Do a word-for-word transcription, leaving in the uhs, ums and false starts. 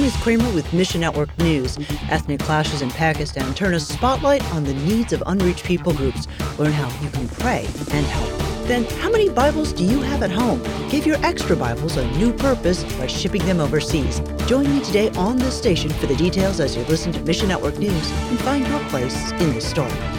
Ruth Kramer with Mission Network News. Ethnic clashes in Pakistan turn a spotlight on the needs of unreached people groups. Learn how you can pray and help. Then, how many Bibles do you have at home? Give your extra Bibles a new purpose by shipping them overseas. Join me today on this station for the details as you listen to Mission Network News and find your place in the story.